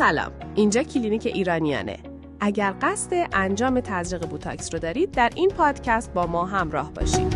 سلام، اینجا کلینیک ایرانیانه. اگر قصد انجام تزریق بوتاکس رو دارید در این پادکست با ما همراه باشید.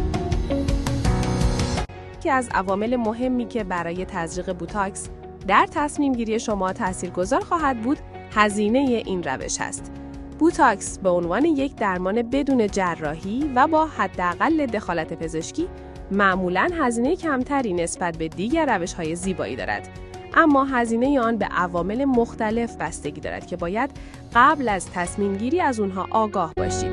یکی از عوامل مهمی که برای تزریق بوتاکس در تصمیم گیری شما تاثیرگذار خواهد بود هزینه این روش است. بوتاکس به عنوان یک درمان بدون جراحی و با حداقل دخالت پزشکی معمولاً هزینه کمتری نسبت به دیگر روش‌های زیبایی دارد. اما هزینه آن به عوامل مختلف بستگی دارد که باید قبل از تصمیم گیری از اونها آگاه باشید.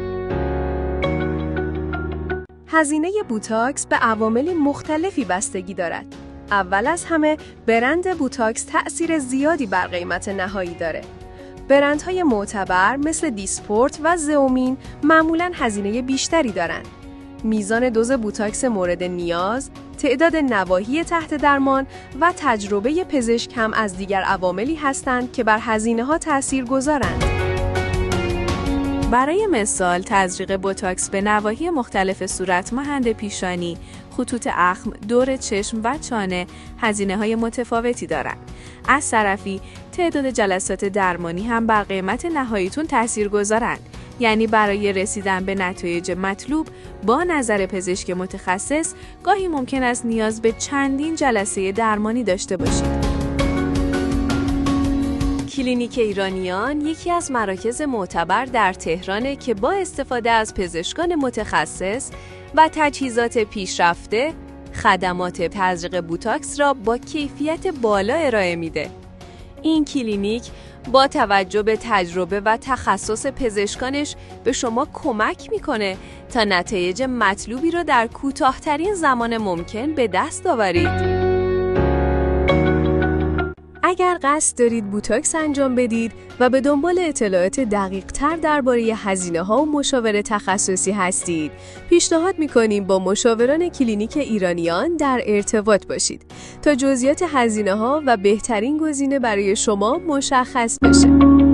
هزینه بوتاکس به عوامل مختلفی بستگی دارد. اول از همه برند بوتاکس تأثیر زیادی بر قیمت نهایی داره. برندهای معتبر مثل دیسپورت و زئومین معمولاً هزینه بیشتری دارند. میزان دوز بوتاکس مورد نیاز، تعداد نواحی تحت درمان و تجربه پزشک هم از دیگر عواملی هستند که بر هزینه‌ها تأثیر گذارند. برای مثال تزریق بوتاکس به نواحی مختلف صورت مانند پیشانی، خطوط اخم، دور چشم و چانه هزینه‌های متفاوتی دارند. از طرفی تعداد جلسات درمانی هم بر قیمت نهاییتون تأثیر گذارند. یعنی برای رسیدن به نتایج مطلوب با نظر پزشک متخصص گاهی ممکن است نیاز به چندین جلسه درمانی داشته باشید. کلینیک ایرانیان یکی از مراکز معتبر در تهرانه که با استفاده از پزشکان متخصص و تجهیزات پیشرفته خدمات تزریق بوتاکس را با کیفیت بالا ارائه میده. این کلینیک با توجه به تجربه و تخصص پزشکانش به شما کمک میکنه تا نتایج مطلوبی رو در کوتاه‌ترین زمان ممکن به دست آورید. اگر قصد دارید بوتاکس انجام بدید و به دنبال اطلاعات دقیق‌تر درباره هزینه‌ها و مشاور تخصصی هستید، پیشنهاد می‌کنیم با مشاوران کلینیک ایرانیان در ارتباط باشید تا جزئیات هزینه‌ها و بهترین گزینه برای شما مشخص بشه.